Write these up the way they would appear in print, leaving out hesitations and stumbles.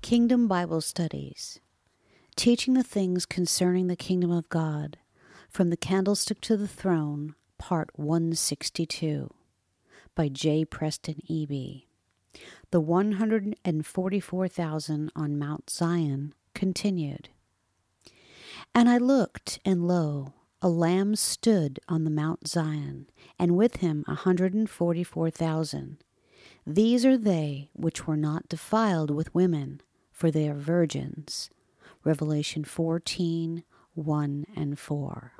Kingdom Bible Studies, Teaching the Things Concerning the Kingdom of God, From the Candlestick to the Throne, Part 162, by J. Preston Eby. The 144,000 on Mount Zion continued. And I looked, and lo, a Lamb stood on the Mount Zion, and with him 144,000. These are they which were not defiled with women, for they are virgins. Revelation 14, 1 and 4.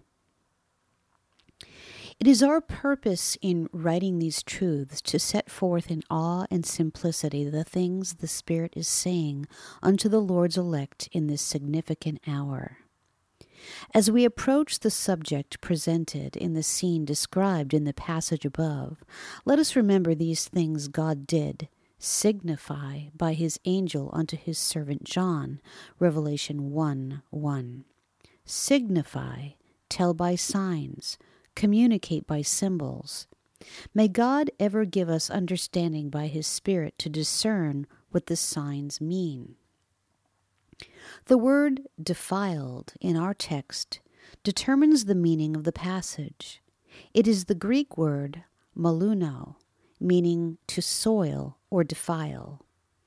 It is our purpose in writing these truths to set forth in awe and simplicity the things the Spirit is saying unto the Lord's elect in this significant hour. As we approach the subject presented in the scene described in the passage above, let us remember these things God did signify by his angel unto his servant John, Revelation 1:1. Signify, tell by signs, communicate by symbols. May God ever give us understanding by his Spirit to discern what the signs mean. The word defiled in our text determines the meaning of the passage. It is the Greek word maluno, meaning to soil or defile,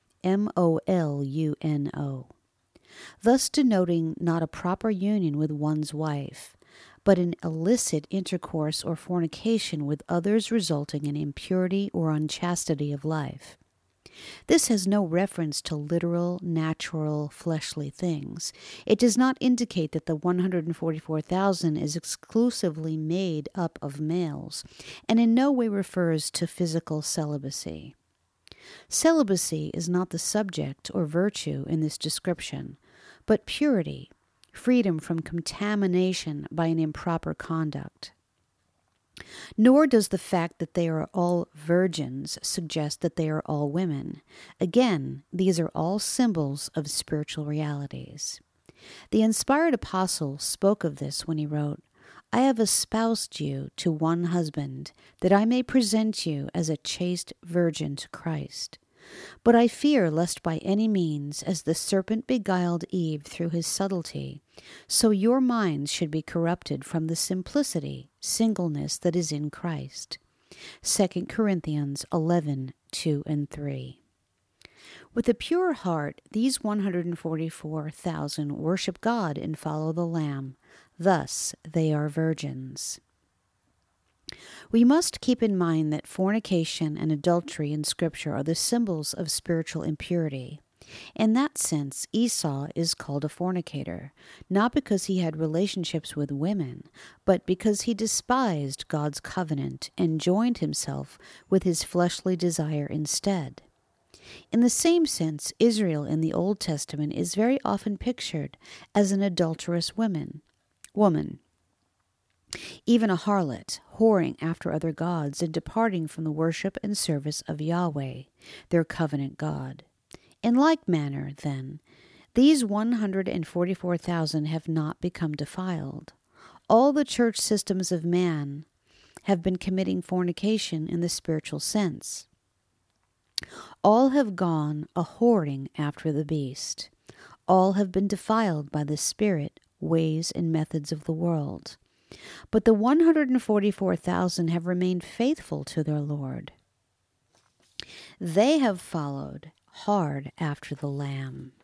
M-O-L-U-N-O, thus denoting not a proper union with one's wife, but an illicit intercourse or fornication with others resulting in impurity or unchastity of life. This has no reference to literal, natural, fleshly things. It does not indicate that the 144,000 is exclusively made up of males, and in no way refers to physical celibacy. Celibacy is not the subject or virtue in this description, but purity, freedom from contamination by an improper conduct. Nor does the fact that they are all virgins suggest that they are all women. Again, these are all symbols of spiritual realities. The inspired apostle spoke of this when he wrote, I have espoused you to one husband, that I may present you as a chaste virgin to Christ. But I fear lest by any means, as the serpent beguiled Eve through his subtlety, so your minds should be corrupted from the simplicity, singleness that is in Christ. 2 Corinthians 11:2 and 3. With a pure heart, these 144,000 worship God and follow the Lamb. Thus they are virgins. We must keep in mind that fornication and adultery in Scripture are the symbols of spiritual impurity. In that sense, Esau is called a fornicator, not because he had relationships with women, but because he despised God's covenant and joined himself with his fleshly desire instead. In the same sense, Israel in the Old Testament is very often pictured as an adulterous woman. Even a harlot, whoring after other gods and departing from the worship and service of Yahweh, their covenant God. In like manner, then, these 144,000 have not become defiled. All the church systems of man have been committing fornication in the spiritual sense. All have gone a whoring after the beast. All have been defiled by the spirit, ways, and methods of the world. But the 144,000 have remained faithful to their Lord. They have followed hard after the Lamb.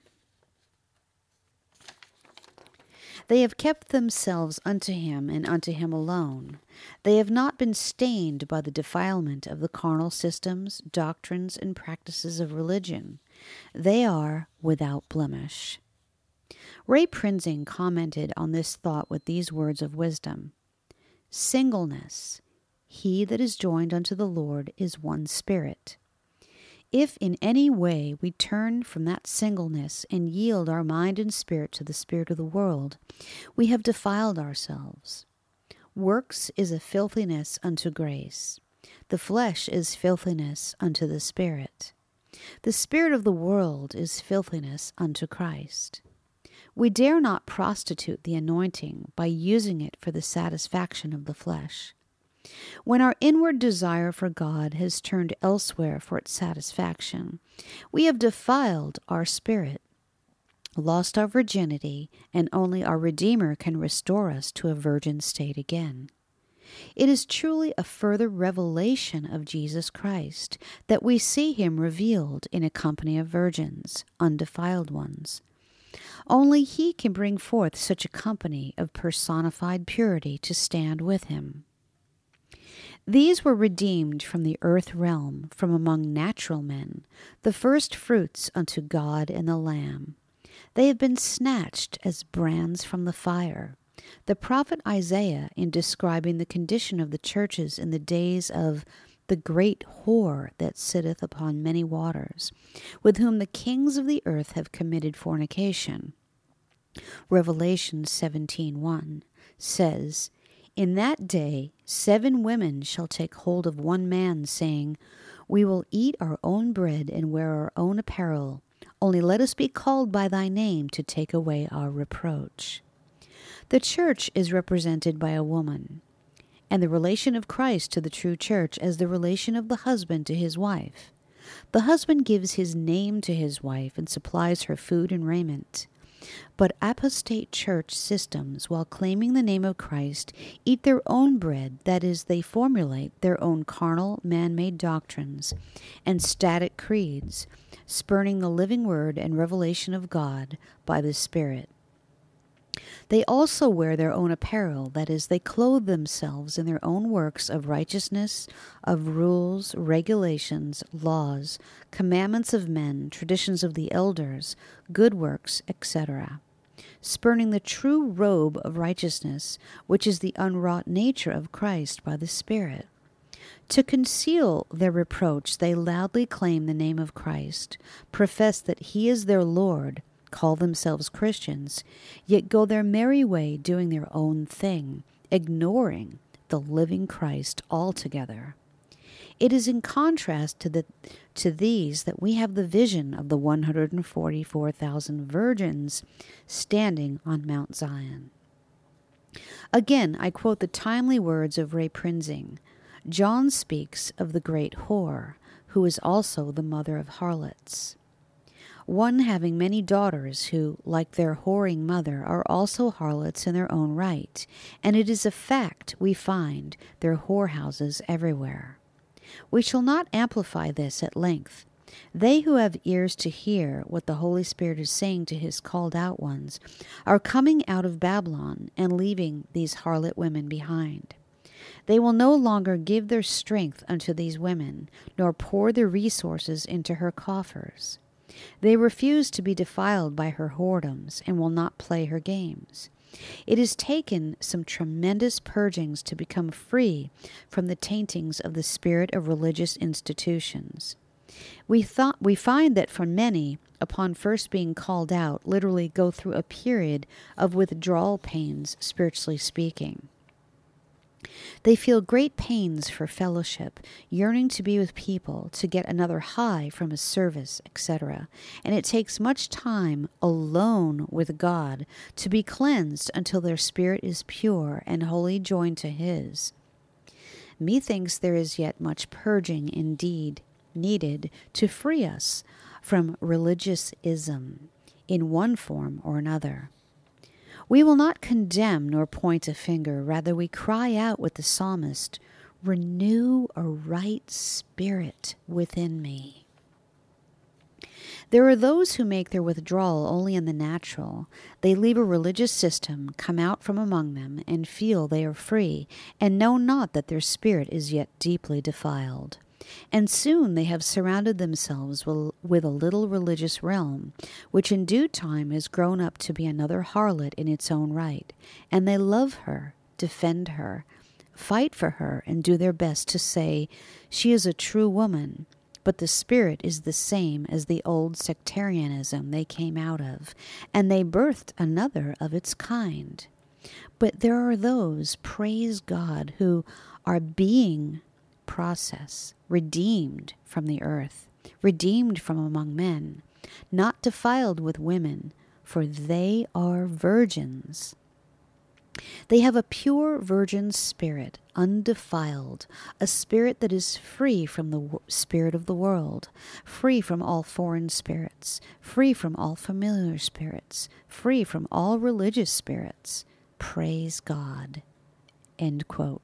They have kept themselves unto him and unto him alone. They have not been stained by the defilement of the carnal systems, doctrines, and practices of religion. They are without blemish. Ray Prinzing commented on this thought with these words of wisdom. Singleness. He that is joined unto the Lord is one spirit. If in any way we turn from that singleness and yield our mind and spirit to the spirit of the world, we have defiled ourselves. Works is a filthiness unto grace. The flesh is filthiness unto the spirit. The spirit of the world is filthiness unto Christ. We dare not prostitute the anointing by using it for the satisfaction of the flesh. When our inward desire for God has turned elsewhere for its satisfaction, we have defiled our spirit. lost our virginity, and only our Redeemer can restore us to a virgin state again. It is truly a further revelation of Jesus Christ that we see him revealed in a company of virgins, undefiled ones. Only he can bring forth such a company of personified purity to stand with him. These were redeemed from the earth realm, from among natural men, the first fruits unto God and the Lamb. They have been snatched as brands from the fire. The prophet Isaiah, in describing the condition of the churches in the days of the great whore that sitteth upon many waters, with whom the kings of the earth have committed fornication, Revelation 17:1, says, In that day 7 women shall take hold of one man, saying, We will eat our own bread and wear our own apparel. Only let us be called by thy name to take away our reproach. The church is represented by a woman, and the relation of Christ to the true church as the relation of the husband to his wife. The husband gives his name to his wife and supplies her food and raiment. But apostate church systems, while claiming the name of Christ, eat their own bread, that is, they formulate their own carnal, man-made doctrines and static creeds, spurning the living word and revelation of God by the Spirit. They also wear their own apparel, that is, they clothe themselves in their own works of righteousness, of rules, regulations, laws, commandments of men, traditions of the elders, good works, etc., spurning the true robe of righteousness, which is the unwrought nature of Christ by the Spirit. To conceal their reproach, they loudly claim the name of Christ, profess that he is their Lord, call themselves Christians, yet go their merry way doing their own thing, ignoring the living Christ altogether. It is in contrast to these that we have the vision of the 144,000 virgins standing on Mount Zion. Again, I quote the timely words of Ray Prinzing. John speaks of the great whore, who is also the mother of harlots. One having many daughters who, like their whoring mother, are also harlots in their own right, and it is a fact we find their whorehouses everywhere. We shall not amplify this at length. They who have ears to hear what the Holy Spirit is saying to his called out ones are coming out of Babylon and leaving these harlot women behind. They will no longer give their strength unto these women, nor pour their resources into her coffers. They refuse to be defiled by her whoredoms and will not play her games. It has taken some tremendous purgings to become free from the taintings of the spirit of religious institutions. We find that for many, upon first being called out, literally go through a period of withdrawal pains, spiritually speaking. They feel great pains for fellowship, yearning to be with people, to get another high from a service, etc. And it takes much time alone with God to be cleansed until their spirit is pure and wholly joined to his. Methinks there is yet much purging indeed needed to free us from religious-ism in one form or another. We will not condemn nor point a finger. Rather, we cry out with the psalmist, "Renew a right spirit within me." There are those who make their withdrawal only in the natural. They leave a religious system, come out from among them, and feel they are free, and know not that their spirit is yet deeply defiled. And soon they have surrounded themselves with a little religious realm, which in due time has grown up to be another harlot in its own right, and they love her, defend her, fight for her, and do their best to say, she is a true woman, but the spirit is the same as the old sectarianism they came out of, and they birthed another of its kind. But there are those, praise God, who are being process, redeemed from the earth, redeemed from among men, not defiled with women, for they are virgins. They have a pure virgin spirit, undefiled, a spirit that is free from the spirit of the world, free from all foreign spirits, free from all familiar spirits, free from all religious spirits. Praise God." End quote.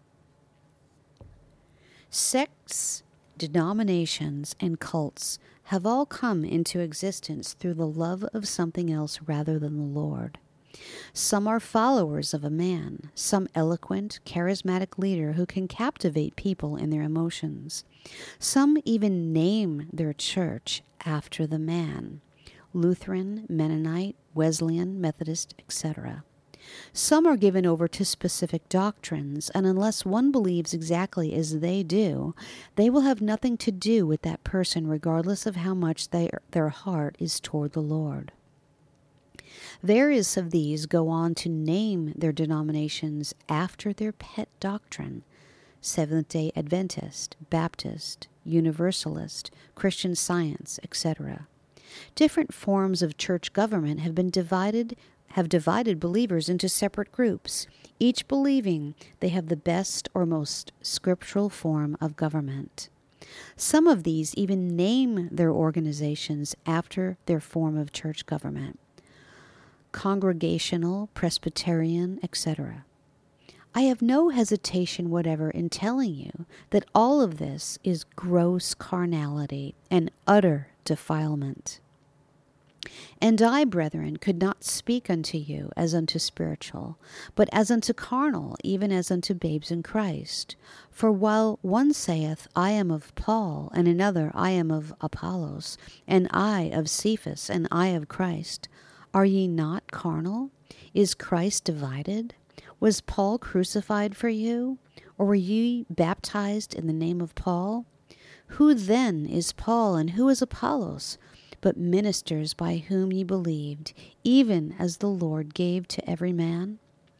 Sects, denominations, and cults have all come into existence through the love of something else rather than the Lord. Some are followers of a man, some eloquent, charismatic leader who can captivate people in their emotions. Some even name their church after the man: Lutheran, Mennonite, Wesleyan, Methodist, etc. Some are given over to specific doctrines, and unless one believes exactly as they do, they will have nothing to do with that person regardless of how much their heart is toward the Lord. Various of these go on to name their denominations after their pet doctrine: Seventh-day Adventist, Baptist, Universalist, Christian Science, etc. Different forms of church government have divided believers into separate groups, each believing they have the best or most scriptural form of government. Some of these even name their organizations after their form of church government: Congregational, Presbyterian, etc. I have no hesitation whatever in telling you that all of this is gross carnality and utter defilement. And I, brethren, could not speak unto you as unto spiritual, but as unto carnal, even as unto babes in Christ. For while one saith, I am of Paul, and another, I am of Apollos, and I of Cephas, and I of Christ, are ye not carnal? Is Christ divided? Was Paul crucified for you? Or were ye baptized in the name of Paul? Who then is Paul, and who is Apollos, but ministers by whom ye believed, even as the Lord gave to every man?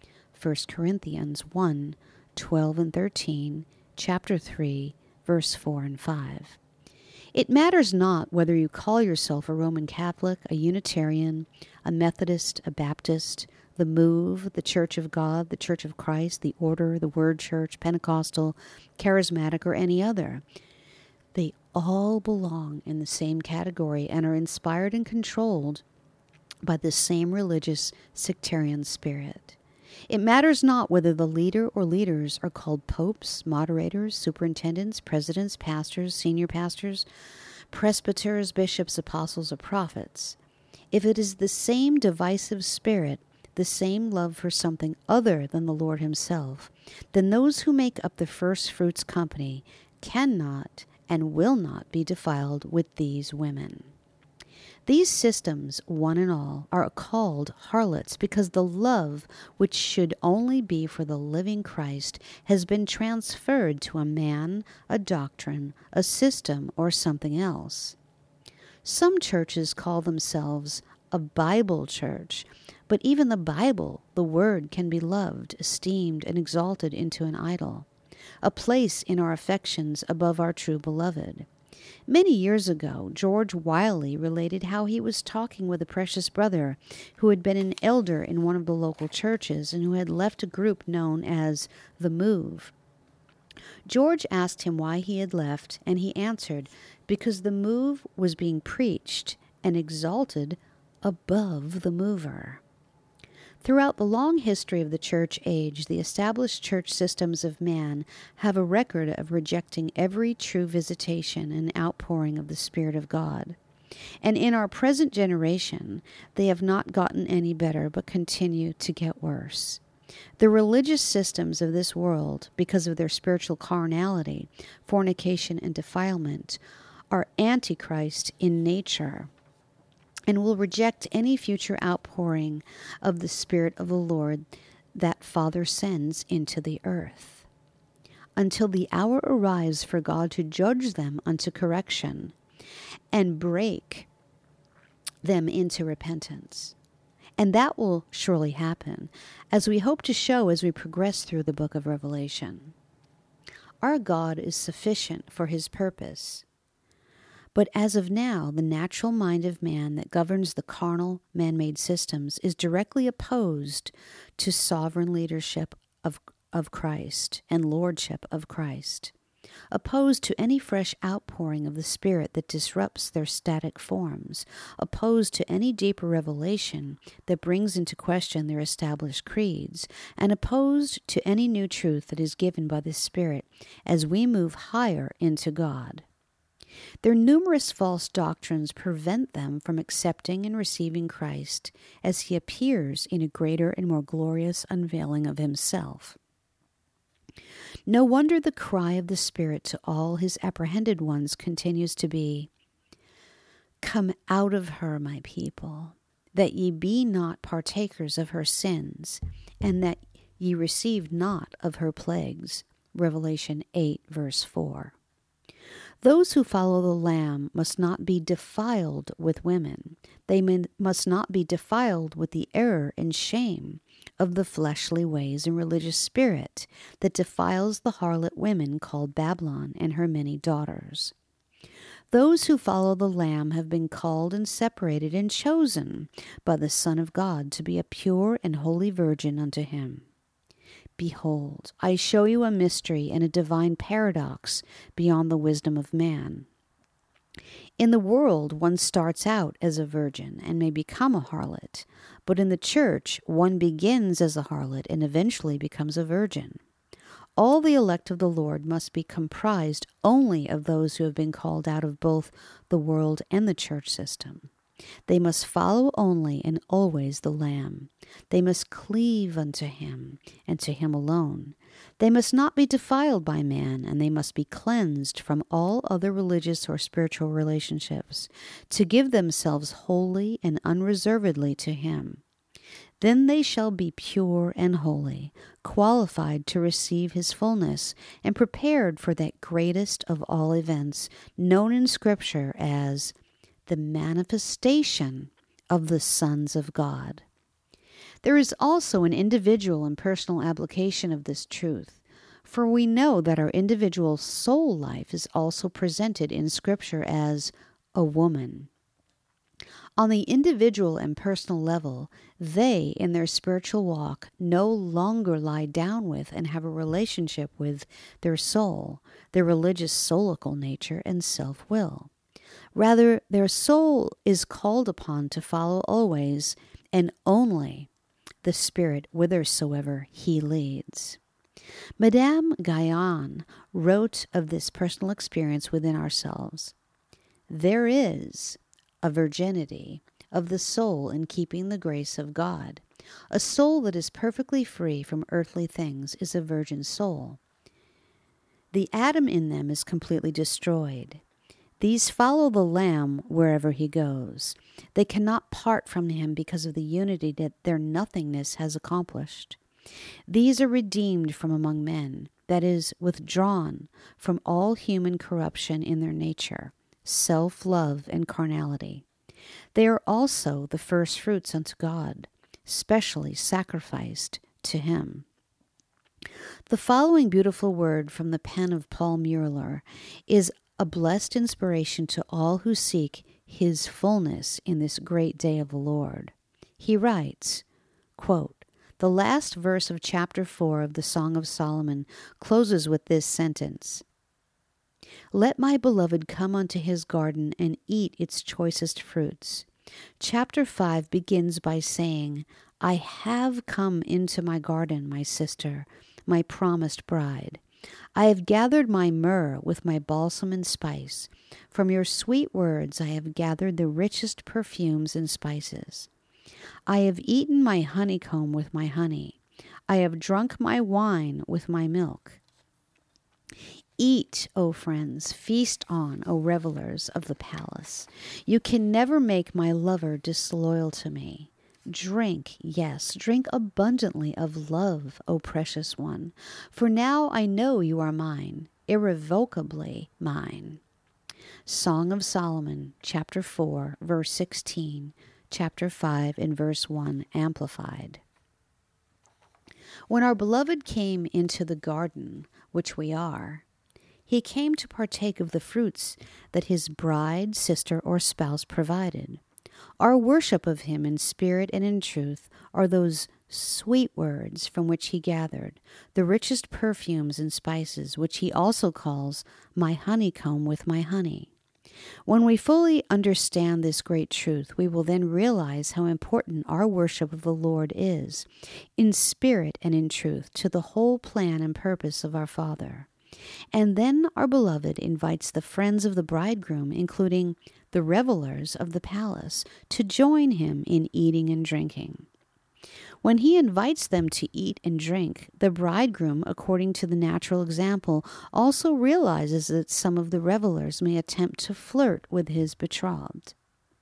1 Corinthians 1, 12 and 13, chapter 3, verse 4 and 5. It matters not whether you call yourself a Roman Catholic, a Unitarian, a Methodist, a Baptist, the Move, the Church of God, the Church of Christ, the Order, the Word Church, Pentecostal, Charismatic, or any other. They all belong in the same category and are inspired and controlled by the same religious sectarian spirit. It matters not whether the leader or leaders are called popes, moderators, superintendents, presidents, pastors, senior pastors, presbyters, bishops, apostles, or prophets. If it is the same divisive spirit, the same love for something other than the Lord himself, then those who make up the first fruits company cannot and will not be defiled with these women. These systems, one and all, are called harlots because the love which should only be for the living Christ has been transferred to a man, a doctrine, a system, or something else. Some churches call themselves a Bible church, but even the Bible, the Word, can be loved, esteemed, and exalted into an idol, a place in our affections above our true beloved. Many years ago, George Wiley related how he was talking with a precious brother who had been an elder in one of the local churches and who had left a group known as The Move. George asked him why he had left, and he answered, because the move was being preached and exalted above the mover. Throughout the long history of the church age, the established church systems of man have a record of rejecting every true visitation and outpouring of the Spirit of God. And in our present generation, they have not gotten any better, but continue to get worse. The religious systems of this world, because of their spiritual carnality, fornication, and defilement, are antichrist in nature, and will reject any future outpouring of the Spirit of the Lord that Father sends into the earth, until the hour arrives for God to judge them unto correction and break them into repentance. And that will surely happen, as we hope to show as we progress through the book of Revelation. Our God is sufficient for his purpose, But as of now, the natural mind of man that governs the carnal, man-made systems is directly opposed to sovereign leadership of Christ and lordship of Christ, opposed to any fresh outpouring of the Spirit that disrupts their static forms, opposed to any deeper revelation that brings into question their established creeds, and opposed to any new truth that is given by the Spirit as we move higher into God. Their numerous false doctrines prevent them from accepting and receiving Christ as he appears in a greater and more glorious unveiling of himself. No wonder the cry of the Spirit to all his apprehended ones continues to be, "Come out of her, my people, that ye be not partakers of her sins, and that ye receive not of her plagues." Revelation 8, verse 4. Those who follow the Lamb must not be defiled with women. They must not be defiled with the error and shame of the fleshly ways and religious spirit that defiles the harlot women called Babylon and her many daughters. Those who follow the Lamb have been called and separated and chosen by the Son of God to be a pure and holy virgin unto him. Behold, I show you a mystery and a divine paradox beyond the wisdom of man. In the world, one starts out as a virgin and may become a harlot, but in the church, one begins as a harlot and eventually becomes a virgin. All the elect of the Lord must be comprised only of those who have been called out of both the world and the church system. They must follow only and always the Lamb. They must cleave unto him, and to him alone. They must not be defiled by man, and they must be cleansed from all other religious or spiritual relationships, to give themselves wholly and unreservedly to him. Then they shall be pure and holy, qualified to receive his fullness, and prepared for that greatest of all events, known in Scripture as the manifestation of the sons of God. There is also an individual and personal application of this truth, for we know that our individual soul life is also presented in Scripture as a woman. On the individual and personal level, they, in their spiritual walk, no longer lie down with and have a relationship with their soul, their religious soulical nature and self-will. Rather, their soul is called upon to follow always and only the Spirit whithersoever he leads. Madame Guyon wrote of this personal experience within ourselves. There is a virginity of the soul in keeping the grace of God. A soul that is perfectly free from earthly things is a virgin soul. The Adam in them is completely destroyed. These follow the Lamb wherever he goes. They cannot part from him because of the unity that their nothingness has accomplished. These are redeemed from among men, that is, withdrawn from all human corruption in their nature, self-love and carnality. They are also the first fruits unto God, specially sacrificed to him. The following beautiful word from the pen of Paul Mueller is a blessed inspiration to all who seek his fullness in this great day of the Lord. He writes, quote, "The last verse of chapter 4 of the Song of Solomon closes with this sentence, 'Let my beloved come unto his garden and eat its choicest fruits.' Chapter 5 begins by saying, 'I have come into my garden, my sister, my promised bride. I have gathered my myrrh with my balsam and spice. From your sweet words I have gathered the richest perfumes and spices. I have eaten my honeycomb with my honey. I have drunk my wine with my milk. Eat, O friends, feast on, O revelers of the palace. You can never make my lover disloyal to me. Drink, yes, drink abundantly of love, O precious one, for now I know you are mine, irrevocably mine." Song of Solomon, chapter 4, verse 16, chapter 5, and verse 1, amplified. When our beloved came into the garden, which we are, He came to partake of the fruits that his bride, sister, or spouse provided. Our worship of him in spirit and in truth are those sweet words from which he gathered, the richest perfumes and spices, which he also calls my honeycomb with my honey. When we fully understand this great truth, we will then realize how important our worship of the Lord is, in spirit and in truth, to the whole plan and purpose of our Father. And then our beloved invites the friends of the bridegroom, including the revelers of the palace, to join him in eating and drinking. When he invites them to eat and drink, the bridegroom, according to the natural example, also realizes that some of the revelers may attempt to flirt with his betrothed.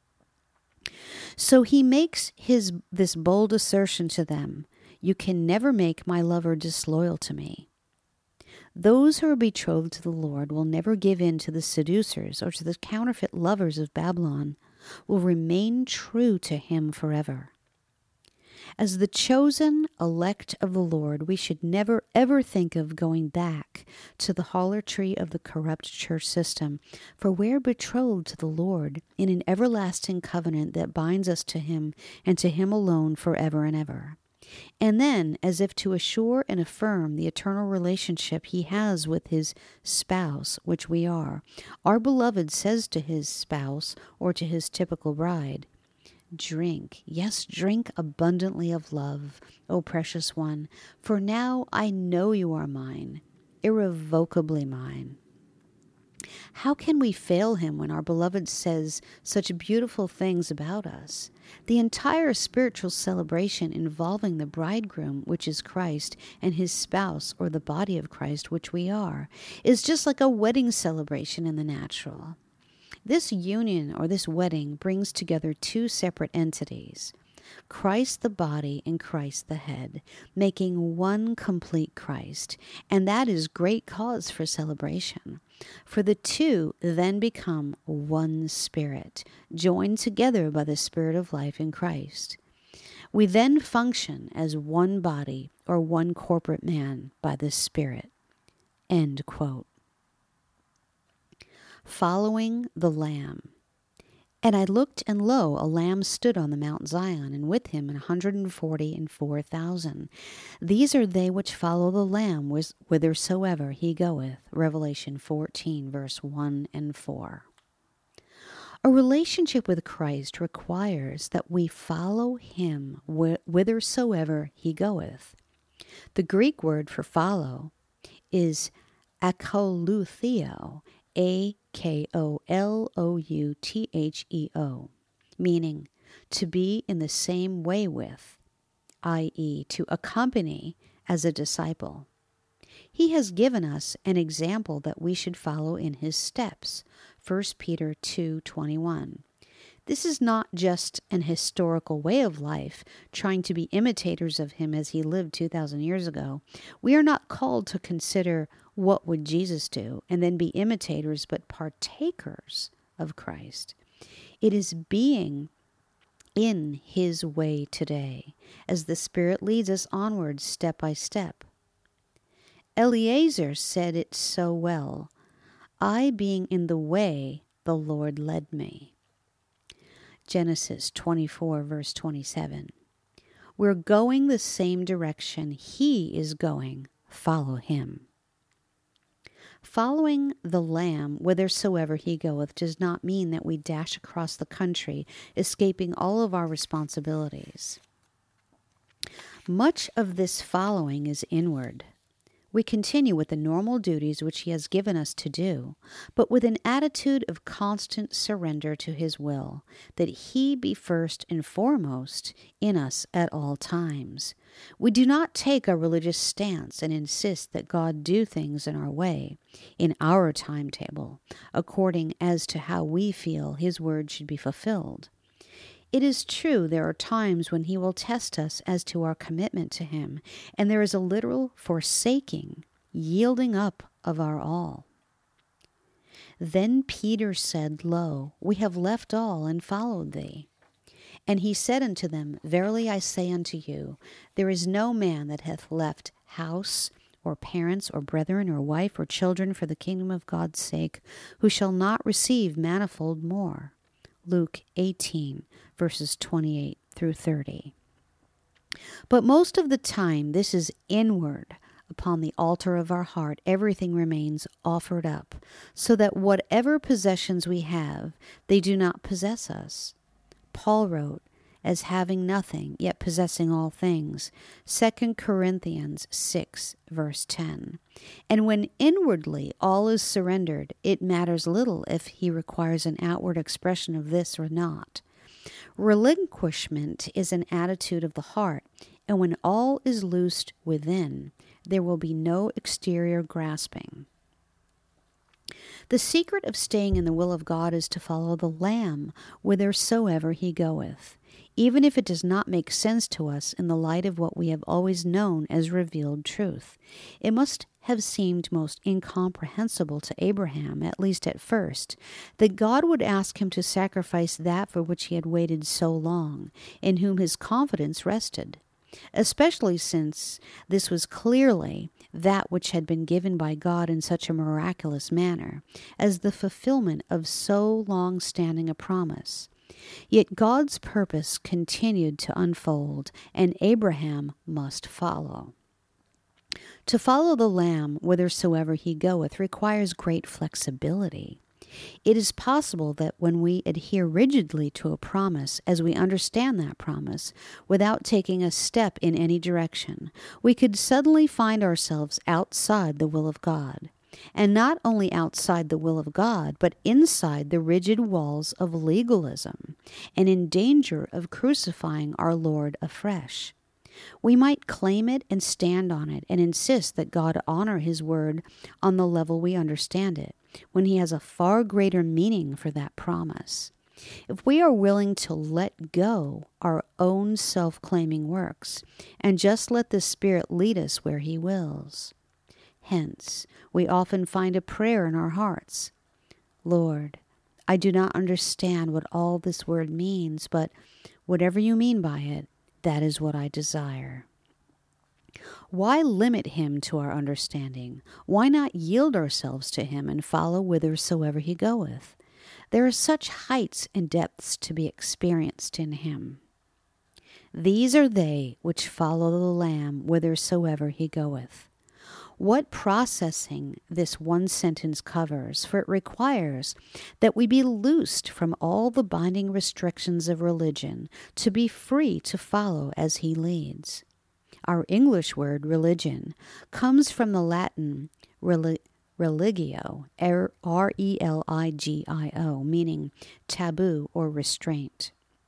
So he makes this bold assertion to them, "You can never make my lover disloyal to me." Those who are betrothed to the Lord will never give in to the seducers or to the counterfeit lovers of Babylon, will remain true to him forever. As the chosen elect of the Lord, we should never ever think of going back to the harlotry of the corrupt church system, for we are betrothed to the Lord in an everlasting covenant that binds us to him and to him alone forever and ever. And then, as if to assure and affirm the eternal relationship he has with his spouse, which we are, our beloved says to his spouse or to his typical bride, "Drink, yes, drink abundantly of love, O precious one, for now I know you are mine, irrevocably mine." How can we fail him when our beloved says such beautiful things about us? The entire spiritual celebration involving the bridegroom, which is Christ, and his spouse, or the body of Christ, which we are, is just like a wedding celebration in the natural. This union or this wedding brings together two separate entities, Christ the body and Christ the head, making one complete Christ, and that is great cause for celebration. For the two then become one spirit, joined together by the Spirit of life in Christ. We then function as one body or one corporate man by the Spirit. End quote. Following the Lamb. And I looked, and lo, a lamb stood on the Mount Zion, and with him 144,000. These are they which follow the Lamb whithersoever he goeth. Revelation 14, verse 1 and 4. A relationship with Christ requires that we follow him whithersoever he goeth. The Greek word for follow is akolutheo, akoloUtheo, meaning to be in the same way with, i.e., to accompany as a disciple. He has given us an example that we should follow in his steps, 1 Peter 2:21. This is not just an historical way of life, trying to be imitators of him as he lived 2,000 years ago. We are not called to consider what would Jesus do and then be imitators, but partakers of Christ. It is being in his way today, as the Spirit leads us onward step by step. Eliezer said it so well, "I being in the way, the Lord led me." Genesis 24, verse 27. We're going the same direction he is going. Follow him. Following the Lamb whithersoever he goeth does not mean that we dash across the country, escaping all of our responsibilities. Much of this following is inward. We continue with the normal duties which he has given us to do, but with an attitude of constant surrender to his will, that he be first and foremost in us at all times. We do not take a religious stance and insist that God do things in our way, in our timetable, according as to how we feel his word should be fulfilled. It is true there are times when he will test us as to our commitment to him, and there is a literal forsaking, yielding up of our all. Then Peter said, "Lo, we have left all and followed thee." And he said unto them, "Verily I say unto you, there is no man that hath left house, or parents, or brethren, or wife, or children for the kingdom of God's sake, who shall not receive manifold more. Luke 18, verses 28 through 30. But most of the time, this is inward. Upon the altar of our heart, everything remains offered up, so that whatever possessions we have, they do not possess us. Paul wrote, as having nothing, yet possessing all things. 2 Corinthians 6, verse 10. And when inwardly all is surrendered, it matters little if he requires an outward expression of this or not. Relinquishment is an attitude of the heart, and when all is loosed within, there will be no exterior grasping. The secret of staying in the will of God is to follow the Lamb whithersoever he goeth, even if it does not make sense to us in the light of what we have always known as revealed truth. It must have seemed most incomprehensible to Abraham, at least at first, that God would ask him to sacrifice that for which he had waited so long, in whom his confidence rested, especially since this was clearly that which had been given by God in such a miraculous manner, as the fulfillment of so long-standing a promise. Yet God's purpose continued to unfold, and Abraham must follow. To follow the Lamb whithersoever he goeth requires great flexibility. It is possible that when we adhere rigidly to a promise as we understand that promise, without taking a step in any direction, we could suddenly find ourselves outside the will of God. And not only outside the will of God, but inside the rigid walls of legalism, and in danger of crucifying our Lord afresh. We might claim it and stand on it and insist that God honor his word on the level we understand it, when he has a far greater meaning for that promise. If we are willing to let go our own self-claiming works and just let the Spirit lead us where he wills. Hence, we often find a prayer in our hearts. Lord, I do not understand what all this word means, but whatever you mean by it, that is what I desire. Why limit him to our understanding? Why not yield ourselves to him and follow whithersoever he goeth? There are such heights and depths to be experienced in him. These are they which follow the Lamb whithersoever he goeth. What processing this one sentence covers, for it requires that we be loosed from all the binding restrictions of religion to be free to follow as he leads. Our English word religion comes from the Latin religio, R-E-L-I-G-I-O, meaning taboo or restraint.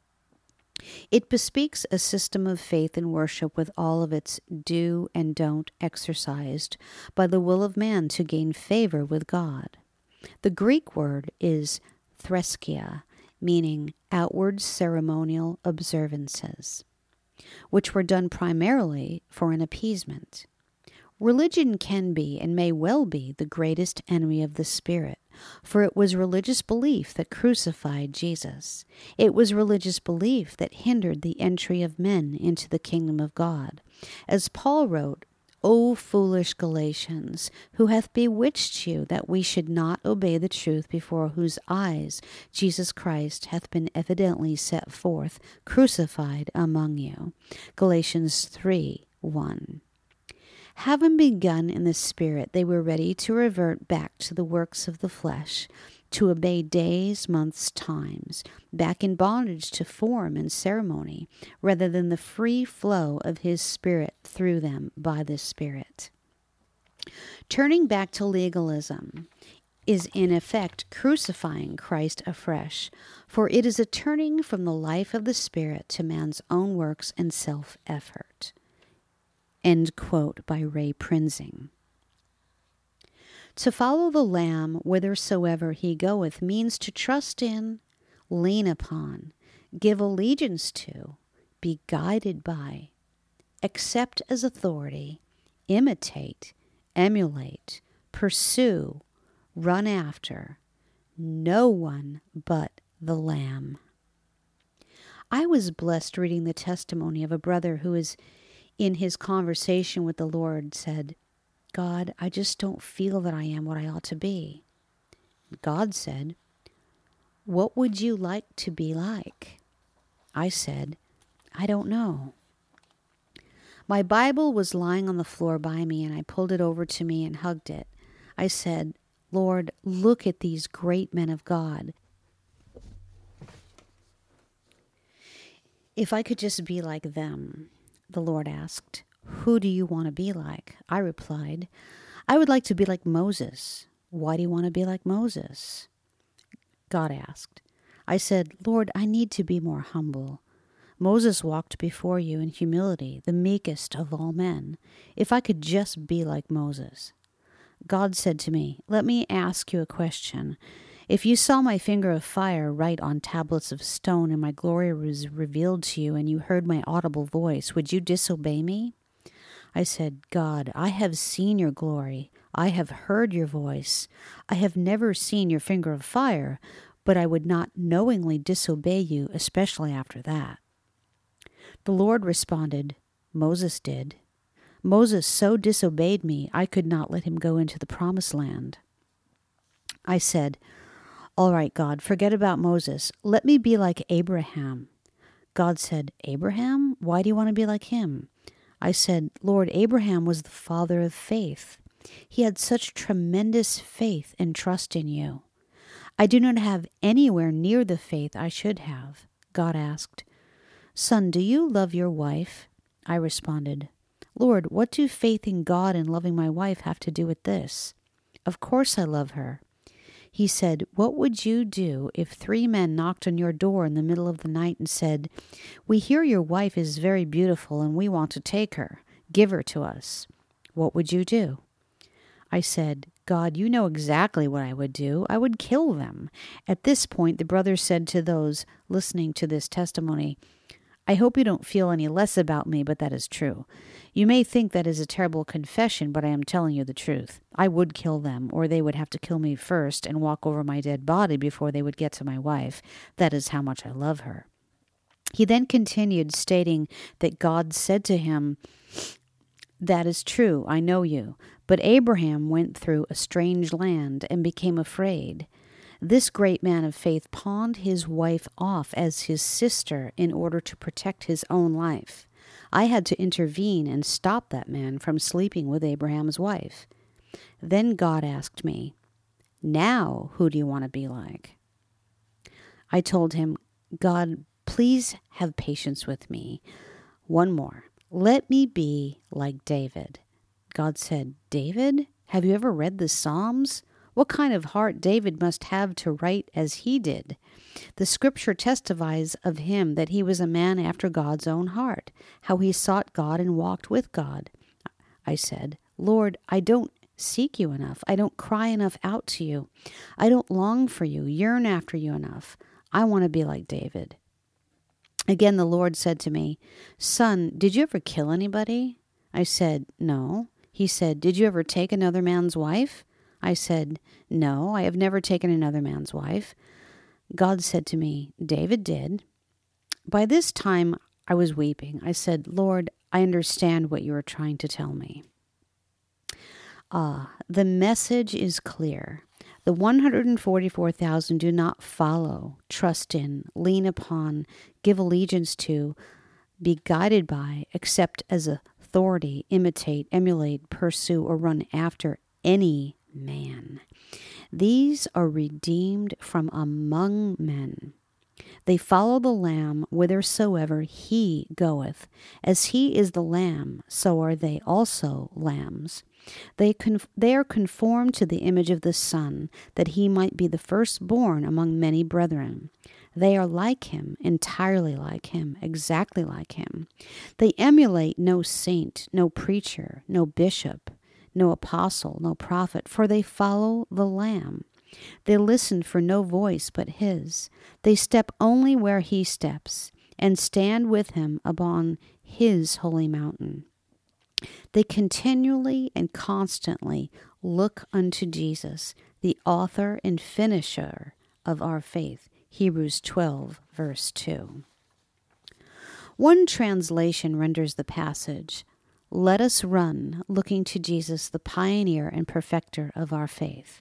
It bespeaks a system of faith and worship with all of its do and don't exercised by the will of man to gain favor with God. The Greek word is threskia, meaning outward ceremonial observances, which were done primarily for an appeasement. Religion can be and may well be the greatest enemy of the Spirit, for it was religious belief that crucified Jesus. It was religious belief that hindered the entry of men into the kingdom of God. As Paul wrote, O foolish Galatians, who hath bewitched you that we should not obey the truth, before whose eyes Jesus Christ hath been evidently set forth, crucified among you. Galatians 3:1. Having begun in the Spirit, they were ready to revert back to the works of the flesh, to obey days, months, times, back in bondage to form and ceremony, rather than the free flow of his Spirit through them by the Spirit. Turning back to legalism is in effect crucifying Christ afresh, for it is a turning from the life of the Spirit to man's own works and self-effort. End quote by Ray Prinzing. To follow the Lamb whithersoever he goeth means to trust in, lean upon, give allegiance to, be guided by, accept as authority, imitate, emulate, pursue, run after, no one but the Lamb. I was blessed reading the testimony of a brother who is in his conversation with the Lord said, God, I just don't feel that I am what I ought to be. God said, what would you like to be like? I said, I don't know. My Bible was lying on the floor by me, and I pulled it over to me and hugged it. I said, Lord, look at these great men of God. If I could just be like them, the Lord asked, who do you want to be like? I replied, I would like to be like Moses. Why do you want to be like Moses? God asked. I said, Lord, I need to be more humble. Moses walked before you in humility, the meekest of all men. If I could just be like Moses. God said to me, let me ask you a question. If you saw my finger of fire write on tablets of stone and my glory was revealed to you and you heard my audible voice, would you disobey me? I said, God, I have seen your glory. I have heard your voice. I have never seen your finger of fire, but I would not knowingly disobey you, especially after that. The Lord responded, Moses did. Moses so disobeyed me, I could not let him go into the promised land. I said, all right, God, forget about Moses. Let me be like Abraham. God said, Abraham? Why do you want to be like him? I said, Lord, Abraham was the father of faith. He had such tremendous faith and trust in you. I do not have anywhere near the faith I should have. God asked, Son, do you love your wife? I responded, Lord, what do faith in God and loving my wife have to do with this? Of course I love her. He said, what would you do if 3 men knocked on your door in the middle of the night and said, we hear your wife is very beautiful and we want to take her. Give her to us. What would you do? I said, God, you know exactly what I would do. I would kill them. At this point, the brothers said to those listening to this testimony, I hope you don't feel any less about me, but that is true. You may think that is a terrible confession, but I am telling you the truth. I would kill them, or they would have to kill me first and walk over my dead body before they would get to my wife. That is how much I love her. He then continued, stating that God said to him, that is true, I know you. But Abraham went through a strange land and became afraid. This great man of faith pawned his wife off as his sister in order to protect his own life. I had to intervene and stop that man from sleeping with Abraham's wife. Then God asked me, now who do you want to be like? I told him, God, please have patience with me. One more. Let me be like David. God said, David? Have you ever read the Psalms? What kind of heart David must have to write as he did? The scripture testifies of him that he was a man after God's own heart, how he sought God and walked with God. I said, Lord, I don't seek you enough. I don't cry enough out to you. I don't long for you, yearn after you enough. I want to be like David. Again, the Lord said to me, Son, did you ever kill anybody? I said, no. He said, did you ever take another man's wife? I said, no, I have never taken another man's wife. God said to me, David did. By this time, I was weeping. I said, Lord, I understand what you are trying to tell me. The message is clear. The 144,000 do not follow, trust in, lean upon, give allegiance to, be guided by, accept as authority, imitate, emulate, pursue, or run after any man. These are redeemed from among men. They follow the Lamb whithersoever he goeth. As he is the Lamb, so are they also lambs. They are conformed to the image of the Son, that he might be the firstborn among many brethren. They are like him, entirely like him, exactly like him. They emulate no saint, no preacher, no bishop, no apostle, no prophet, for they follow the Lamb. They listen for no voice but his. They step only where he steps, and stand with him upon his holy mountain. They continually and constantly look unto Jesus, the author and finisher of our faith. Hebrews 12, verse 2. One translation renders the passage, let us run, looking to Jesus, the pioneer and perfecter of our faith.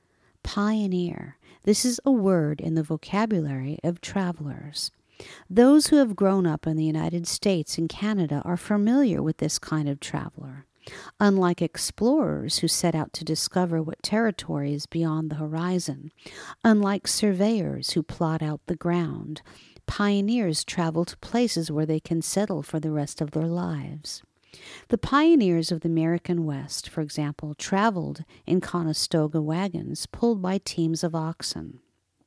Pioneer. This is a word in the vocabulary of travelers. Those who have grown up in the United States and Canada are familiar with this kind of traveler. Unlike explorers who set out to discover what territory is beyond the horizon, unlike surveyors who plot out the ground, pioneers travel to places where they can settle for the rest of their lives. The pioneers of the American West, for example, traveled in Conestoga wagons pulled by teams of oxen.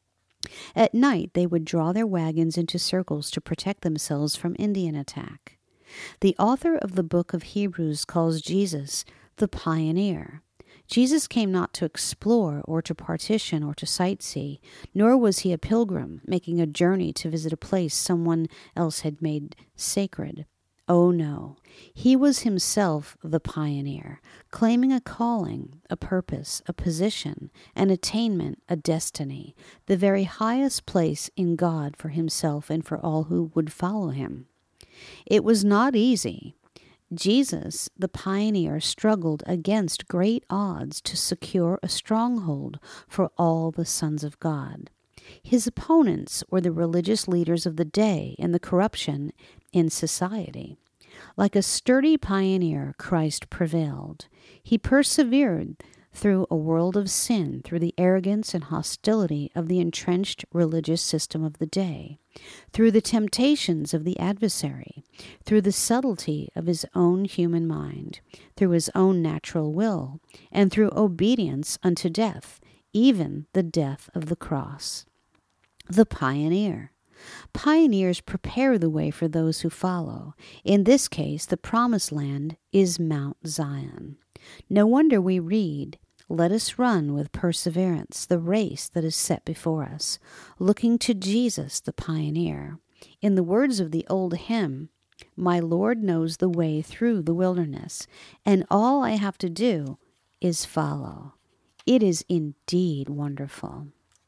At night, they would draw their wagons into circles to protect themselves from Indian attack. The author of the book of Hebrews calls Jesus the pioneer. Jesus came not to explore or to partition or to sightsee, nor was he a pilgrim making a journey to visit a place someone else had made sacred. Oh no, he was himself the pioneer, claiming a calling, a purpose, a position, an attainment, a destiny, the very highest place in God for himself and for all who would follow him. It was not easy. Jesus, the pioneer, struggled against great odds to secure a stronghold for all the sons of God. His opponents were the religious leaders of the day and the corruption in society. Like a sturdy pioneer, Christ prevailed. He persevered through a world of sin, through the arrogance and hostility of the entrenched religious system of the day, through the temptations of the adversary, through the subtlety of his own human mind, through his own natural will, and through obedience unto death, even the death of the cross. The pioneer. Pioneers prepare the way for those who follow. In this case, the promised land is Mount Zion. No wonder we read, "Let us run with perseverance the race that is set before us, looking to Jesus the pioneer." In the words of the old hymn, "My Lord knows the way through the wilderness, and all I have to do is follow." It is indeed wonderful.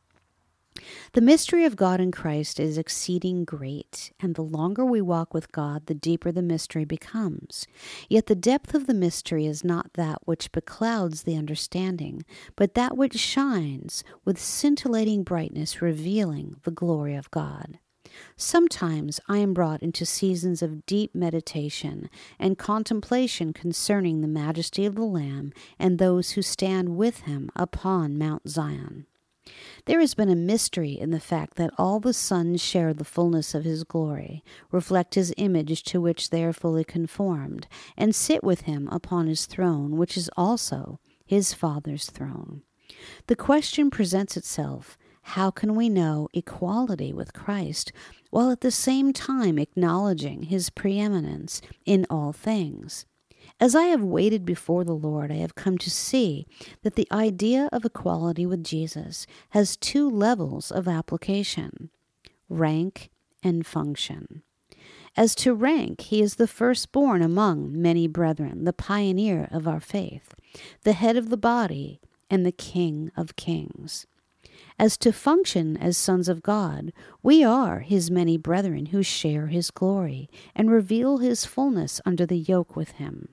The mystery of God in Christ is exceeding great, and the longer we walk with God, the deeper the mystery becomes. Yet the depth of the mystery is not that which beclouds the understanding, but that which shines with scintillating brightness, revealing the glory of God. Sometimes I am brought into seasons of deep meditation and contemplation concerning the majesty of the Lamb and those who stand with him upon Mount Zion. There has been a mystery in the fact that all the sons share the fullness of his glory, reflect his image to which they are fully conformed, and sit with him upon his throne, which is also his Father's throne. The question presents itself, how can we know equality with Christ, while at the same time acknowledging his preeminence in all things? As I have waited before the Lord, I have come to see that the idea of equality with Jesus has two levels of application: rank and function. As to rank, he is the firstborn among many brethren, the pioneer of our faith, the head of the body, and the King of kings. As to function as sons of God, we are his many brethren who share his glory and reveal his fullness under the yoke with him.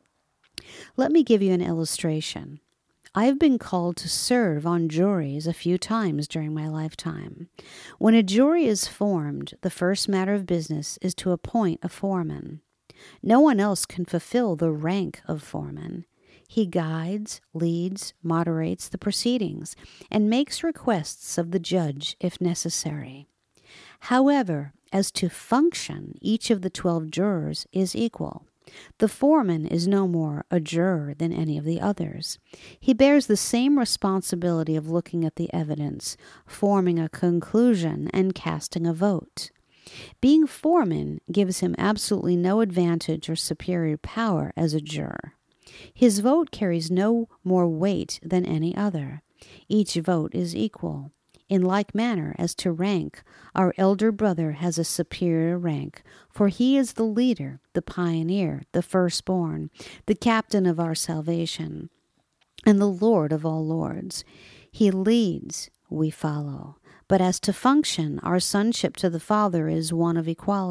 Let me give you an illustration. I have been called to serve on juries a few times during my lifetime. When a jury is formed, the first matter of business is to appoint a foreman. No one else can fulfill the rank of foreman. He guides, leads, moderates the proceedings, and makes requests of the judge if necessary. However, as to function, each of the 12 jurors is equal. The foreman is no more a juror than any of the others. He bears the same responsibility of looking at the evidence, forming a conclusion, and casting a vote. Being foreman gives him absolutely no advantage or superior power as a juror. His vote carries no more weight than any other. Each vote is equal. In like manner, as to rank, our elder brother has a superior rank, for he is the leader, the pioneer, the firstborn, the captain of our salvation, and the Lord of all lords. He leads, we follow. But as to function, our sonship to the Father is one of equality.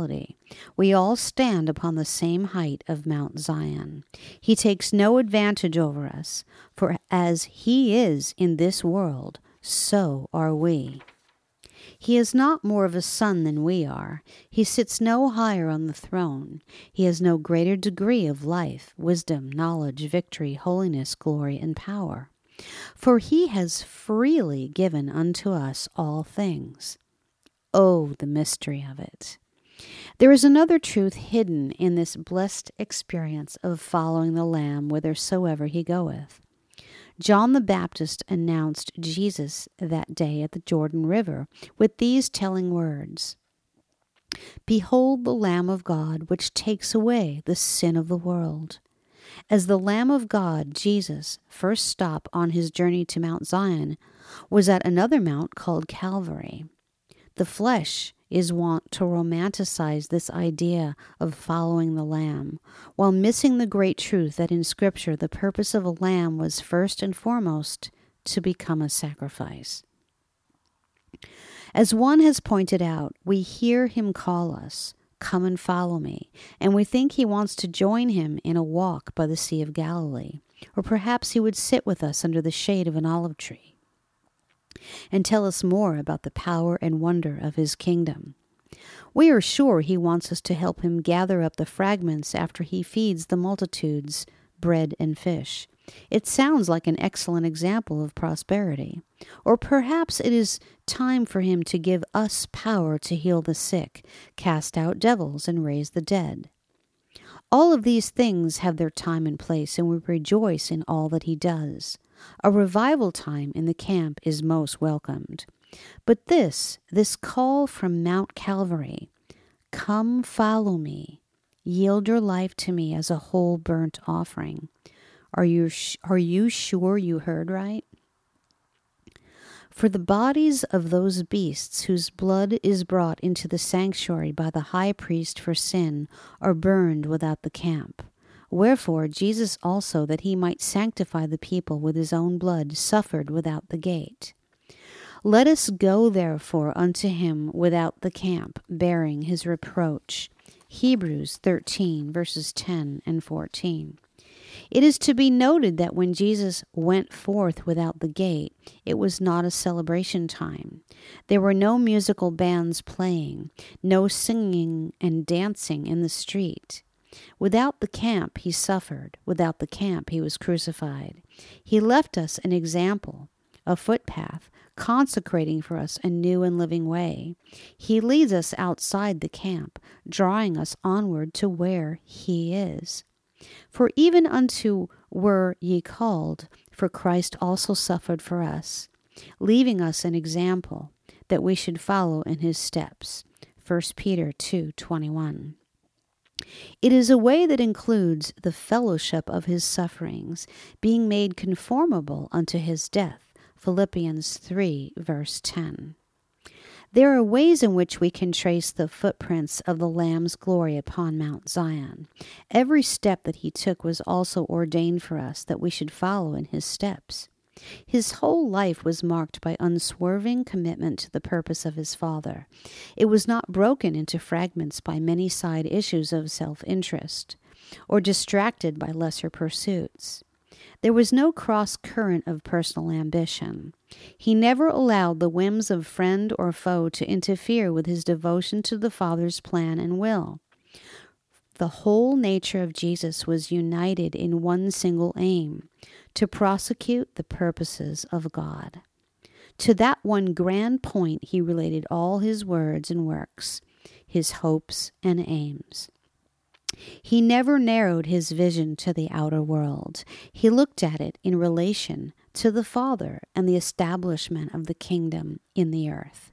We all stand upon the same height of Mount Zion. He takes no advantage over us, for as he is in this world, so are we. He is not more of a son than we are. He sits no higher on the throne. He has no greater degree of life, wisdom, knowledge, victory, holiness, glory, and power. For he has freely given unto us all things. Oh, the mystery of it! There is another truth hidden in this blessed experience of following the Lamb whithersoever he goeth. John the Baptist announced Jesus that day at the Jordan River with these telling words, "Behold the Lamb of God, which takes away the sin of the world." As the Lamb of God, Jesus' first stop on his journey to Mount Zion was at another mount called Calvary. The flesh is wont to romanticize this idea of following the Lamb, while missing the great truth that in Scripture the purpose of a lamb was first and foremost to become a sacrifice. As one has pointed out, we hear him call us, "Come and follow me," and we think he wants to join him in a walk by the Sea of Galilee, or perhaps he would sit with us under the shade of an olive tree and tell us more about the power and wonder of his kingdom. We are sure he wants us to help him gather up the fragments after he feeds the multitudes bread and fish. It sounds like an excellent example of prosperity. Or perhaps it is time for him to give us power to heal the sick, cast out devils, and raise the dead. All of these things have their time and place, and we rejoice in all that he does. A revival time in the camp is most welcomed. But this call from Mount Calvary, "Come follow me, yield your life to me as a whole burnt offering." Are you sure you heard right? For the bodies of those beasts whose blood is brought into the sanctuary by the high priest for sin are burned without the camp. Wherefore Jesus also, that he might sanctify the people with his own blood, suffered without the gate. Let us go therefore unto him without the camp, bearing his reproach. Hebrews 13, verses 10 and 14. It is to be noted that when Jesus went forth without the gate, it was not a celebration time. There were no musical bands playing, no singing and dancing in the street. Without the camp he suffered, without the camp he was crucified. He left us an example, a footpath, consecrating for us a new and living way. He leads us outside the camp, drawing us onward to where he is. For even unto were ye called, for Christ also suffered for us, leaving us an example, that we should follow in his steps. 1 Peter 2:21. It is a way that includes the fellowship of his sufferings, being made conformable unto his death. Philippians 3, verse 10. There are ways in which we can trace the footprints of the Lamb's glory upon Mount Zion. Every step that he took was also ordained for us that we should follow in his steps. His whole life was marked by unswerving commitment to the purpose of his Father. It was not broken into fragments by many side issues of self-interest, or distracted by lesser pursuits. There was no cross-current of personal ambition. He never allowed the whims of friend or foe to interfere with his devotion to the Father's plan and will. The whole nature of Jesus was united in one single aim, to prosecute the purposes of God. To that one grand point he related all his words and works, his hopes and aims. He never narrowed his vision to the outer world. He looked at it in relation to the Father and the establishment of the kingdom in the earth.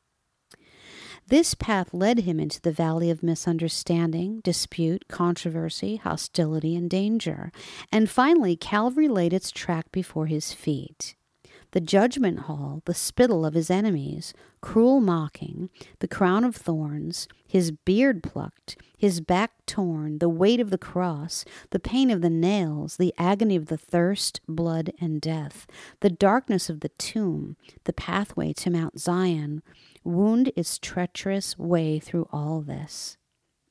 This path led him into the valley of misunderstanding, dispute, controversy, hostility, and danger. And finally, Calvary laid its track before his feet. The judgment hall, the spittle of his enemies, cruel mocking, the crown of thorns, his beard plucked, his back torn, the weight of the cross, the pain of the nails, the agony of the thirst, blood, and death, the darkness of the tomb, the pathway to Mount Zion, wound its treacherous way through all this.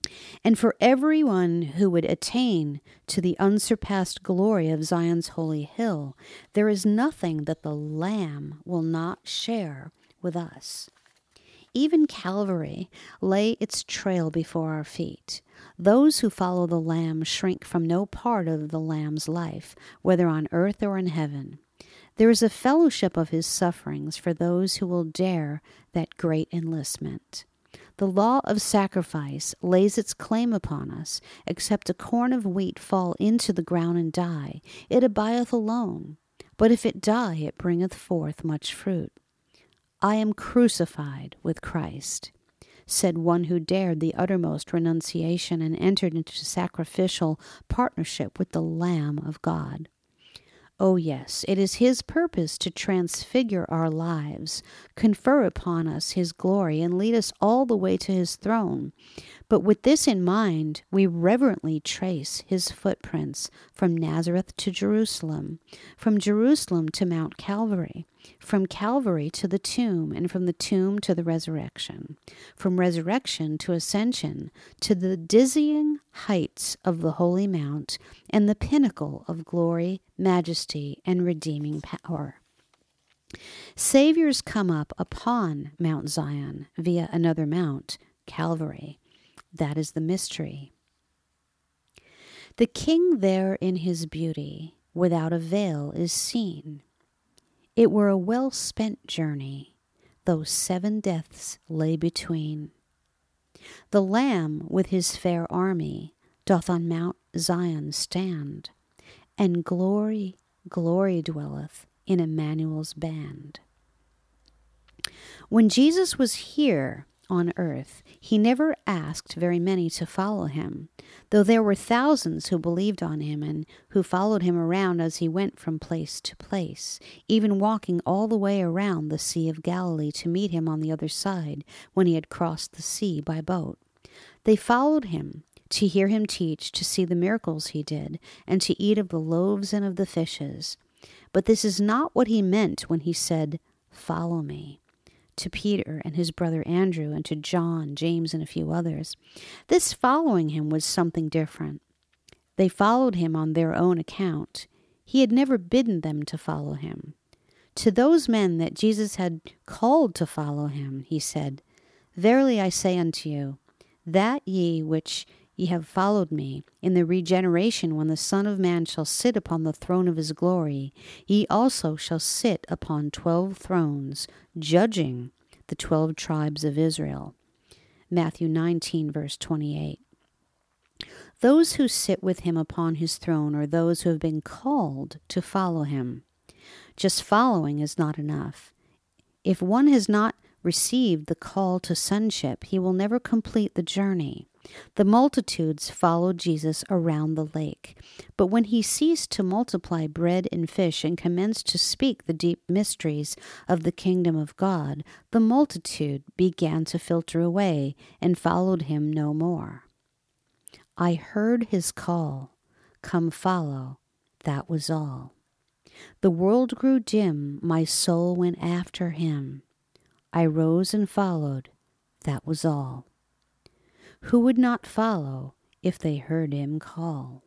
And for everyone who would attain to the unsurpassed glory of Zion's holy hill, there is nothing that the Lamb will not share with us. Even Calvary lay its trail before our feet. Those who follow the Lamb shrink from no part of the Lamb's life, whether on earth or in heaven. There is a fellowship of his sufferings for those who will dare that great enlistment. The law of sacrifice lays its claim upon us. Except a corn of wheat fall into the ground and die, it abideth alone. But if it die, it bringeth forth much fruit. I am crucified with Christ, said one who dared the uttermost renunciation and entered into sacrificial partnership with the Lamb of God. Oh yes, it is his purpose to transfigure our lives, confer upon us his glory, and lead us all the way to his throne. But with this in mind, we reverently trace his footprints from Nazareth to Jerusalem, from Jerusalem to Mount Calvary, from Calvary to the tomb, and from the tomb to the resurrection, from resurrection to ascension, to the dizzying heights of the holy mount, and the pinnacle of glory, majesty, and redeeming power. Saviors come up upon Mount Zion via another mount, Calvary. That is the mystery. The King there in his beauty, without a veil, is seen. It were a well-spent journey, though 7 deaths lay between. The Lamb with his fair army doth on Mount Zion stand, and glory, glory dwelleth in Emmanuel's band. When Jesus was here on earth, he never asked very many to follow him, though there were thousands who believed on him and who followed him around as he went from place to place, even walking all the way around the Sea of Galilee to meet him on the other side when he had crossed the sea by boat. They followed him to hear him teach, to see the miracles he did, and to eat of the loaves and of the fishes. But this is not what he meant when he said, "Follow me," to Peter and his brother Andrew, and to John, James, and a few others. This following him was something different. They followed him on their own account. He had never bidden them to follow him. To those men that Jesus had called to follow him, he said, "Verily I say unto you, that ye which ye have followed me, in the regeneration when the Son of Man shall sit upon the throne of his glory, ye also shall sit upon 12 thrones, judging the 12 tribes of Israel." Matthew 19, verse 28. Those who sit with him upon his throne are those who have been called to follow him. Just following is not enough. If one has not received the call to sonship, he will never complete the journey. The multitudes followed Jesus around the lake, but when he ceased to multiply bread and fish and commenced to speak the deep mysteries of the kingdom of God, the multitude began to filter away and followed him no more. I heard his call, "Come follow," that was all. The world grew dim, my soul went after him. I rose and followed, that was all. Who would not follow if they heard him call?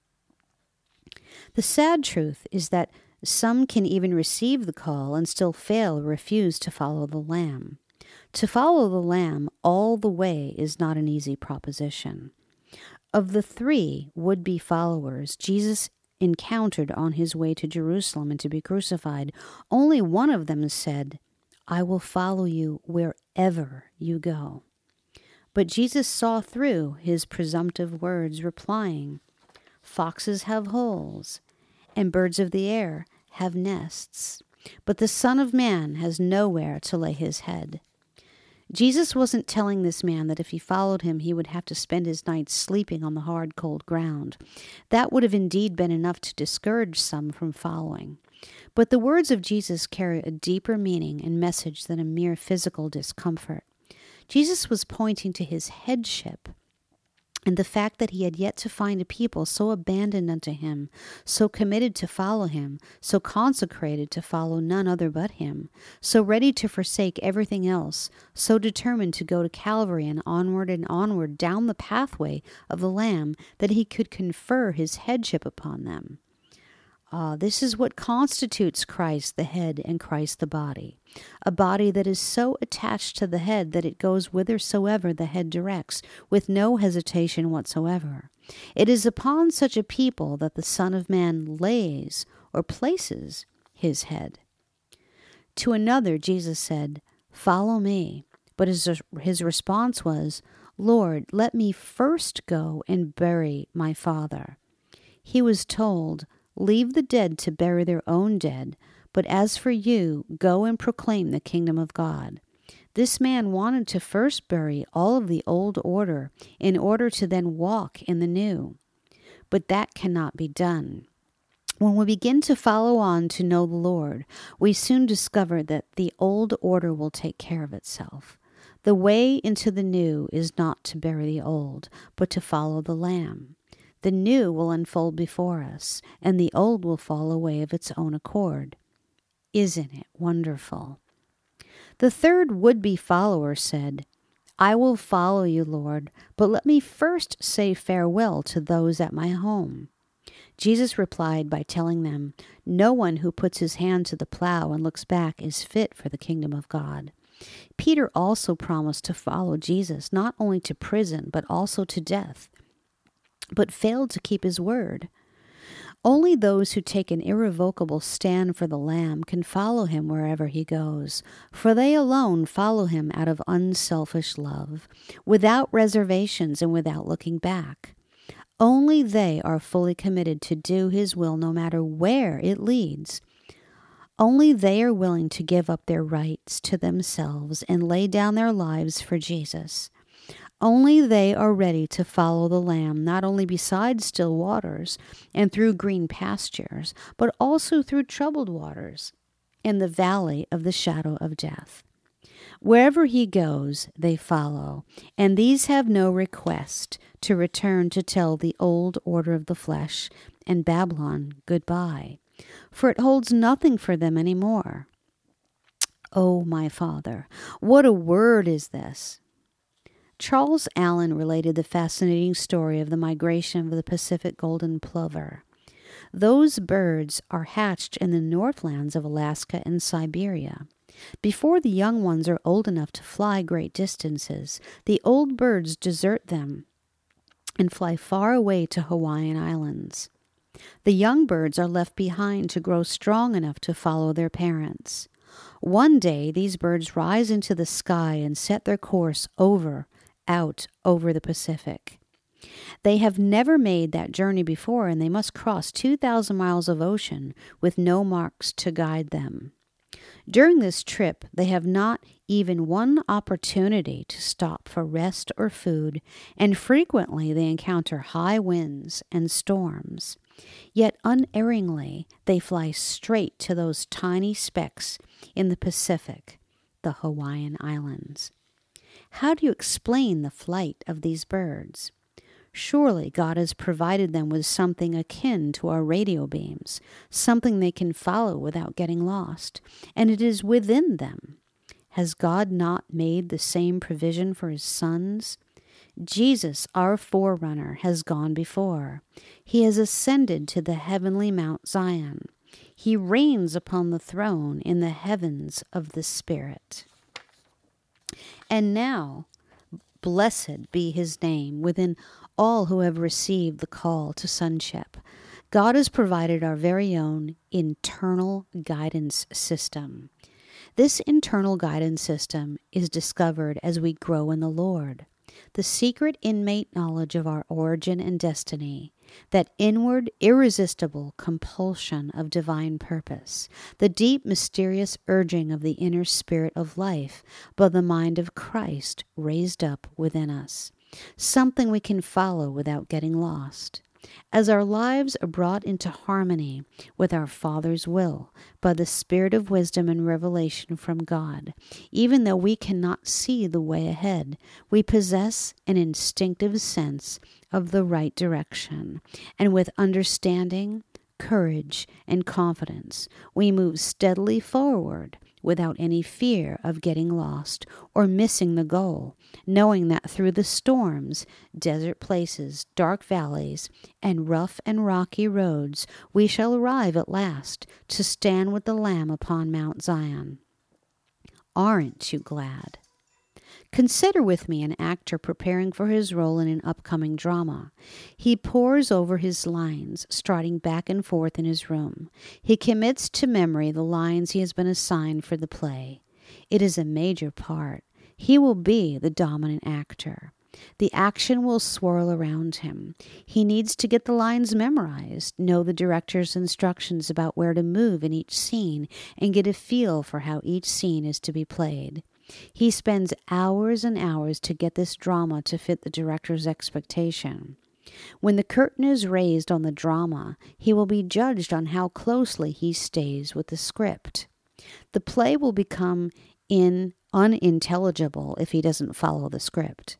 The sad truth is that some can even receive the call and still fail or refuse to follow the Lamb. To follow the Lamb all the way is not an easy proposition. Of the 3 would-be followers Jesus encountered on his way to Jerusalem and to be crucified, only one of them said, "I will follow you wherever you go." But Jesus saw through his presumptive words, replying, "Foxes have holes, and birds of the air have nests, but the Son of Man has nowhere to lay his head." Jesus wasn't telling this man that if he followed him, he would have to spend his nights sleeping on the hard, cold ground. That would have indeed been enough to discourage some from following. But the words of Jesus carry a deeper meaning and message than a mere physical discomfort. Jesus was pointing to his headship And the fact that he had yet to find a people so abandoned unto him, so committed to follow him, so consecrated to follow none other but him, so ready to forsake everything else, so determined to go to Calvary and onward down the pathway of the Lamb, that he could confer his headship upon them. This is what constitutes Christ the head and Christ the body. A body that is so attached to the head that it goes whithersoever the head directs, with no hesitation whatsoever. It is upon such a people that the Son of Man lays or places his head. To another Jesus said, "Follow me." But his response was, "Lord, let me first go and bury my Father." He was told, "Leave the dead to bury their own dead, but as for you, go and proclaim the kingdom of God." This man wanted to first bury all of the old order in order to then walk in the new. But that cannot be done. When we begin to follow on to know the Lord, we soon discover that the old order will take care of itself. The way into the new is not to bury the old, but to follow the Lamb. The new will unfold before us, and the old will fall away of its own accord. Isn't it wonderful? The third would-be follower said, "I will follow you, Lord, but let me first say farewell to those at my home." Jesus replied by telling them, "No one who puts his hand to the plow and looks back is fit for the kingdom of God." Peter also promised to follow Jesus, not only to prison, but also to death, but failed to keep his word. Only those who take an irrevocable stand for the Lamb can follow him wherever he goes, for they alone follow him out of unselfish love, without reservations and without looking back. Only they are fully committed to do his will no matter where it leads. Only they are willing to give up their rights to themselves and lay down their lives for Jesus. Only they are ready to follow the Lamb, not only beside still waters and through green pastures, but also through troubled waters in the valley of the shadow of death. Wherever he goes, they follow, and these have no request to return to tell the old order of the flesh and Babylon goodbye, for it holds nothing for them any more. Oh, my Father, what a word is this! Charles Allen related the fascinating story of the migration of the Pacific golden plover. Those birds are hatched in the northlands of Alaska and Siberia. Before the young ones are old enough to fly great distances, the old birds desert them and fly far away to Hawaiian Islands. The young birds are left behind to grow strong enough to follow their parents. One day, these birds rise into the sky and set their course out over the Pacific. They have never made that journey before, and they must cross 2,000 miles of ocean with no marks to guide them. During this trip, they have not even one opportunity to stop for rest or food, and frequently they encounter high winds and storms. Yet unerringly, they fly straight to those tiny specks in the Pacific, the Hawaiian Islands. How do you explain the flight of these birds? Surely God has provided them with something akin to our radio beams, something they can follow without getting lost, and it is within them. Has God not made the same provision for his sons? Jesus, our forerunner, has gone before. He has ascended to the heavenly Mount Zion. He reigns upon the throne in the heavens of the Spirit. And now, blessed be his name within all who have received the call to sonship. God has provided our very own internal guidance system. This internal guidance system is discovered as we grow in the Lord. The secret innate knowledge of our origin and destiny, that inward, irresistible compulsion of divine purpose, the deep, mysterious urging of the inner spirit of life by the mind of Christ raised up within us, something we can follow without getting lost. As our lives are brought into harmony with our Father's will by the Spirit of wisdom and revelation from God, even though we cannot see the way ahead, we possess an instinctive sense of the right direction, and with understanding, courage, and confidence, we move steadily forward without any fear of getting lost or missing the goal, knowing that through the storms, desert places, dark valleys, and rough and rocky roads, we shall arrive at last to stand with the Lamb upon Mount Zion. Aren't you glad? Consider with me an actor preparing for his role in an upcoming drama. He pores over his lines, striding back and forth in his room. He commits to memory the lines he has been assigned for the play. It is a major part. He will be the dominant actor. The action will swirl around him. He needs to get the lines memorized, know the director's instructions about where to move in each scene, and get a feel for how each scene is to be played. He spends hours and hours to get this drama to fit the director's expectation. When the curtain is raised on the drama, he will be judged on how closely he stays with the script. The play will become unintelligible if he doesn't follow the script.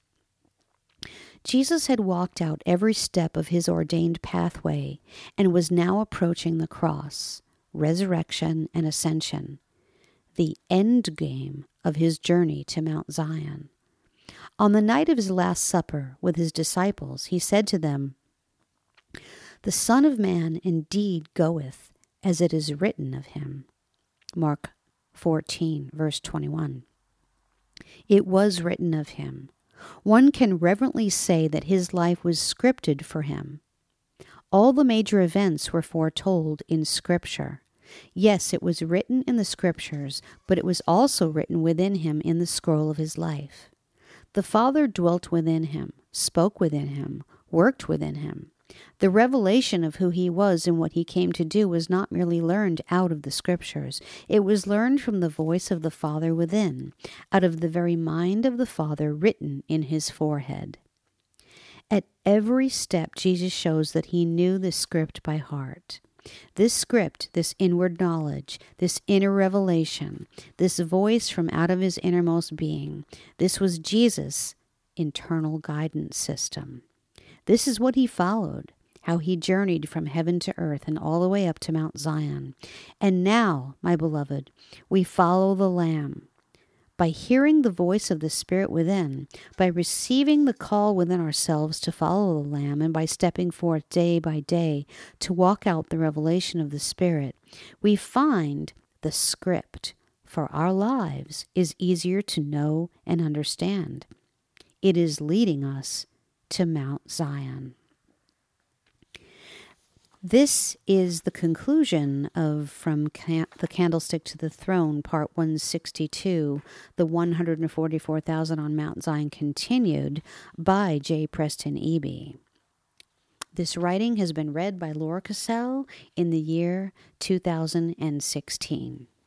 Jesus had walked out every step of his ordained pathway and was now approaching the cross, resurrection, and ascension, the end game of his journey to Mount Zion. On the night of his Last Supper with his disciples, he said to them, "The Son of Man indeed goeth, as it is written of him." Mark 14, verse 21. It was written of him. One can reverently say that his life was scripted for him. All the major events were foretold in Scripture. Yes, it was written in the Scriptures, but it was also written within him in the scroll of his life. The Father dwelt within him, spoke within him, worked within him. The revelation of who he was and what he came to do was not merely learned out of the Scriptures. It was learned from the voice of the Father within, out of the very mind of the Father written in his forehead. At every step, Jesus shows that he knew the script by heart. This script, this inward knowledge, this inner revelation, this voice from out of his innermost being, this was Jesus' internal guidance system. This is what he followed, how he journeyed from heaven to earth and all the way up to Mount Zion. And now, my beloved, we follow the Lamb. By hearing the voice of the Spirit within, by receiving the call within ourselves to follow the Lamb, and by stepping forth day by day to walk out the revelation of the Spirit, we find the script for our lives is easier to know and understand. It is leading us to Mount Zion. This is the conclusion of From the Candlestick to the Throne, Part 162, The 144,000 on Mount Zion Continued, by J. Preston Eby. This writing has been read by Laura Cassell in the year 2016.